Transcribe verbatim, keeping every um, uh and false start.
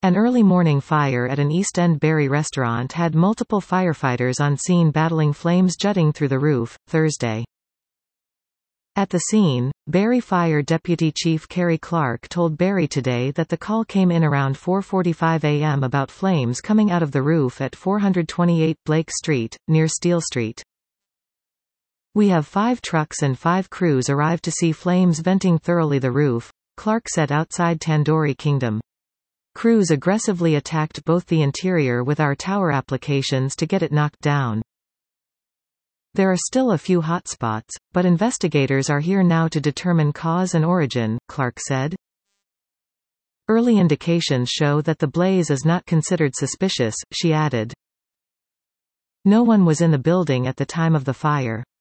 An early morning fire at an East End Barry restaurant had multiple firefighters on scene battling flames jutting through the roof, Thursday. At the scene, Barry Fire Deputy Chief Kerry Clark told Barry Today that the call came in around four forty-five a m about flames coming out of the roof at four twenty-eight Blake Street, near Steele Street. "We have five trucks and five crews arrived to see flames venting thoroughly the roof," Clark said outside Tandoori Kingdom. "Crews aggressively attacked both the interior with our tower applications to get it knocked down. There are still a few hotspots, but investigators are here now to determine cause and origin," Clark said. "Early indications show that the blaze is not considered suspicious," she added. No one was in the building at the time of the fire.